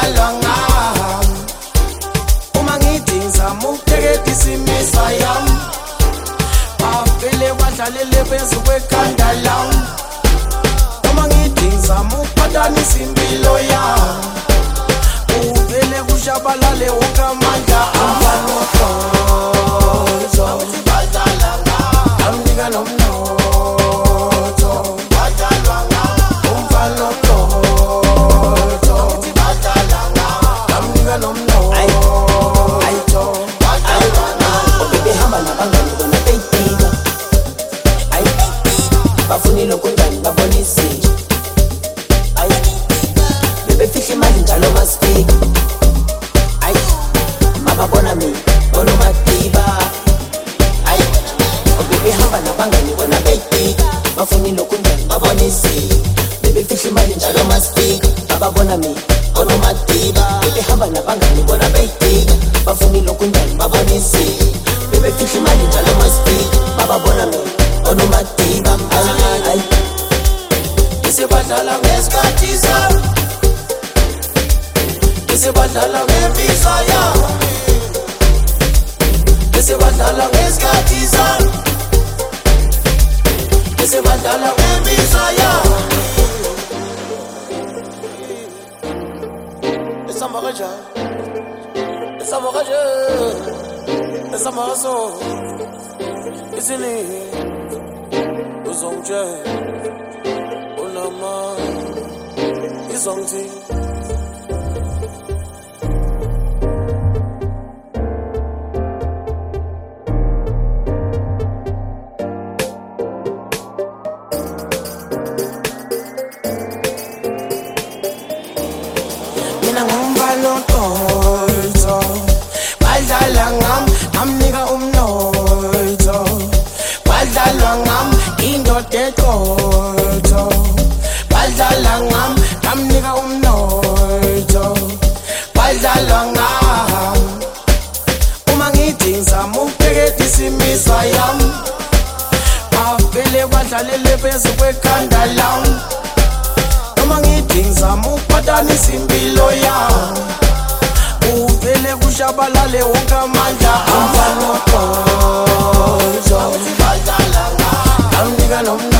badlalwa ngami uma ngithi ngizama ukuteketa isimisa yami bavele badlalele phezu kwekhanda lami uma ngithi ngizama ukuphathanisa impilo yami uvele kushabalale wonke amandla ami amnika nomnotho badlalwa ngami umfana nomnotho amnika nomnotho behamba nabangani bona beyitika bafunile okungani babonise bebefihla imali njalo masifika mababona mina onomadiba behamba nabangani bona beyitika bafunile okungani babonise bebefihla imali njalo masifika bababona mina onomadiba behamba nabangani bona beyitika bafunile okungani babonise bebefihla imali njalo masifika bababona mina onomadiba isibadlala ngesikhathi sami isibadlala ngempisa yami isibadlala ngesikhathi sami isibadlala ngempisa yami isamba kanjani isamba kanjani isamba so isini uzongitshela unama izongithi mina ngumfana oqotho badlala ngami amnika umnotho badlalwa ngami indoda eqotho badlala ngami amnika umnotho badlalwa ngami uma ngithi ngizama ukuteketa isimisa yami bavele badlalele phezu kwekhanda lami uma ngithi ngizama ukuphathanisa impilo yami uvele kushabalale wonke amandla amfana oqotho amnika nomnotho